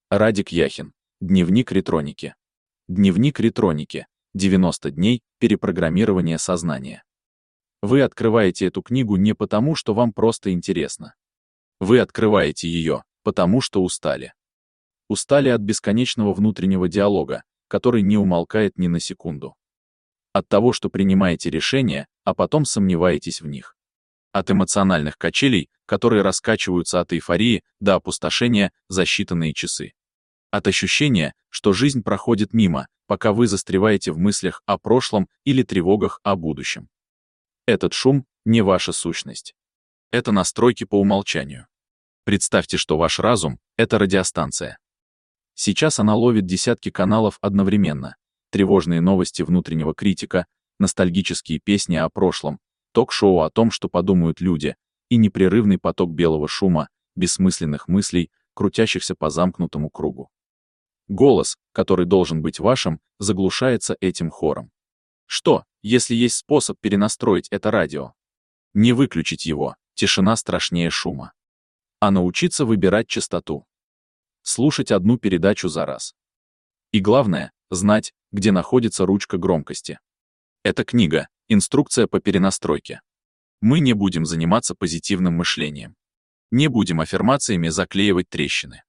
Радик Яхин. Дневник ретроники. Дневник ретроники. 90 дней перепрограммирования сознания. Вы открываете эту книгу не потому, что вам просто интересно. Вы открываете ее, потому что устали. Устали от бесконечного внутреннего диалога, который не умолкает ни на секунду. От того, что принимаете решения, а потом сомневаетесь в них. От эмоциональных качелей, которые раскачиваются от эйфории до опустошения за считанные часы. От ощущения, что жизнь проходит мимо, пока вы застреваете в мыслях о прошлом или тревогах о будущем. Этот шум не ваша сущность. Это настройки по умолчанию. Представьте, что ваш разум — это радиостанция. Сейчас она ловит десятки каналов одновременно. Тревожные новости внутреннего критика, ностальгические песни о прошлом, ток-шоу о том, что подумают люди, и непрерывный поток белого шума, бессмысленных мыслей, крутящихся по замкнутому кругу. Голос, который должен быть вашим, заглушается этим хором. Что, если есть способ перенастроить это радио? Не выключить его, тишина страшнее шума. А научиться выбирать частоту. Слушать одну передачу за раз. И главное, знать, где находится ручка громкости. Эта книга — инструкция по перенастройке. Мы не будем заниматься позитивным мышлением. Не будем аффирмациями заклеивать трещины.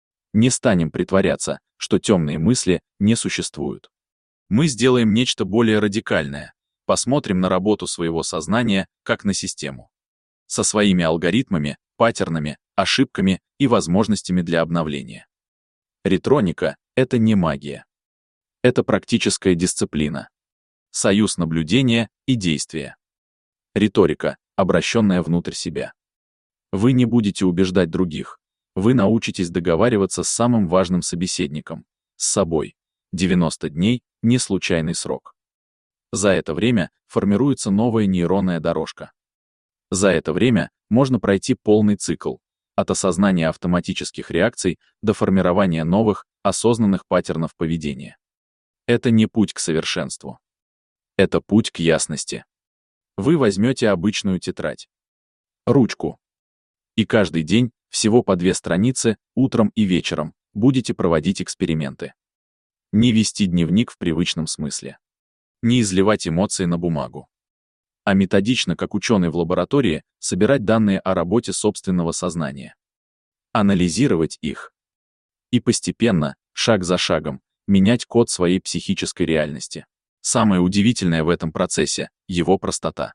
Не станем притворяться, что темные мысли не существуют. Мы сделаем нечто более радикальное. Посмотрим на работу своего сознания как на систему. Со своими алгоритмами, паттернами, ошибками и возможностями для обновления. Ретроника — это не магия. Это практическая дисциплина. Союз наблюдения и действия. Риторика, обращенная внутрь себя. Вы не будете убеждать других. Вы научитесь договариваться с самым важным собеседником — с собой. 90 дней — не случайный срок. За это время формируется новая нейронная дорожка. За это время можно пройти полный цикл, от осознания автоматических реакций до формирования новых, осознанных паттернов поведения. Это не путь к совершенству. Это путь к ясности. Вы возьмете обычную тетрадь, ручку, и каждый день, всего по 2 страницы, утром и вечером, будете проводить эксперименты. Не вести дневник в привычном смысле. Не изливать эмоции на бумагу. А методично, как ученый в лаборатории, собирать данные о работе собственного сознания. Анализировать их. И постепенно, шаг за шагом, менять код своей психической реальности. Самое удивительное в этом процессе — его простота.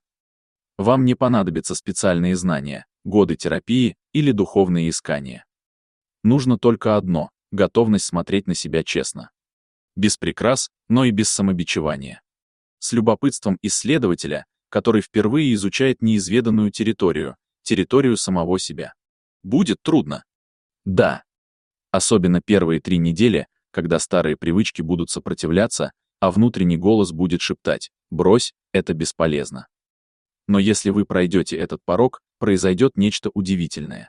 Вам не понадобятся специальные знания, годы терапии или духовные искания. Нужно только одно — готовность смотреть на себя честно. Без прикрас, но и без самобичевания. С любопытством исследователя, который впервые изучает неизведанную территорию, территорию самого себя. Будет трудно. Да. Особенно первые 3 недели, когда старые привычки будут сопротивляться, а внутренний голос будет шептать: «Брось, это бесполезно». Но если вы пройдете этот порог, произойдет нечто удивительное.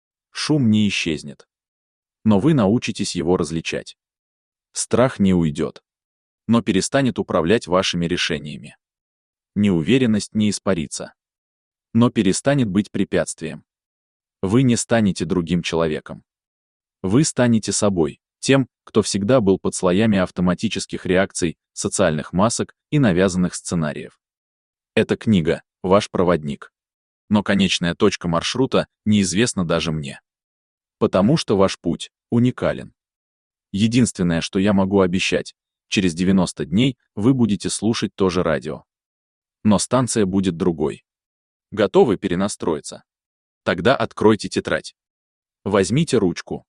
Шум не исчезнет. Но вы научитесь его различать. Страх не уйдет, но перестанет управлять вашими решениями. Неуверенность не испарится, но перестанет быть препятствием. Вы не станете другим человеком. Вы станете собой, тем, кто всегда был под слоями автоматических реакций, социальных масок и навязанных сценариев. Эта книга — ваш проводник. Но конечная точка маршрута неизвестна даже мне. Потому что ваш путь уникален. Единственное, что я могу обещать, через 90 дней вы будете слушать то же радио. Но станция будет другой. Готовы перенастроиться? Тогда откройте тетрадь. Возьмите ручку.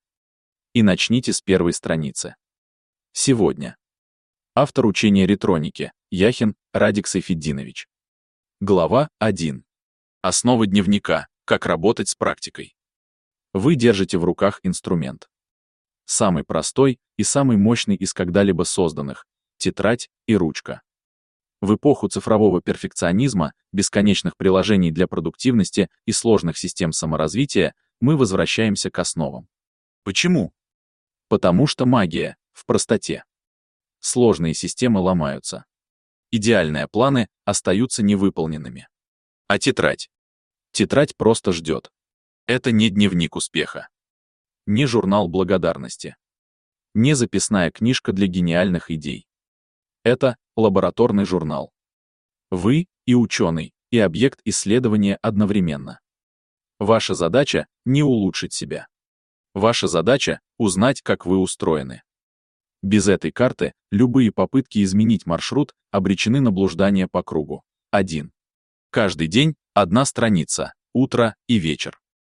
И начните с первой страницы. Сегодня. Автор учения ретроники — Яхин Радик Сайфетдинович. Глава 1. Основы дневника. Как работать с практикой. Вы держите в руках инструмент. Самый простой и самый мощный из когда-либо созданных — тетрадь и ручка. В эпоху цифрового перфекционизма, бесконечных приложений для продуктивности и сложных систем саморазвития мы возвращаемся к основам. Почему? Потому что магия в простоте. Сложные системы ломаются. Идеальные планы остаются невыполненными. А тетрадь? Тетрадь просто ждет. Это не дневник успеха. Не журнал благодарности. не записная книжка для гениальных идей. Это лабораторный журнал. Вы и ученый, и объект исследования одновременно. Ваша задача — не улучшить себя. Ваша задача — узнать, как вы устроены. Без этой карты любые попытки изменить маршрут обречены на блуждание по кругу. 1. Каждый день одна страница, утро и вечер.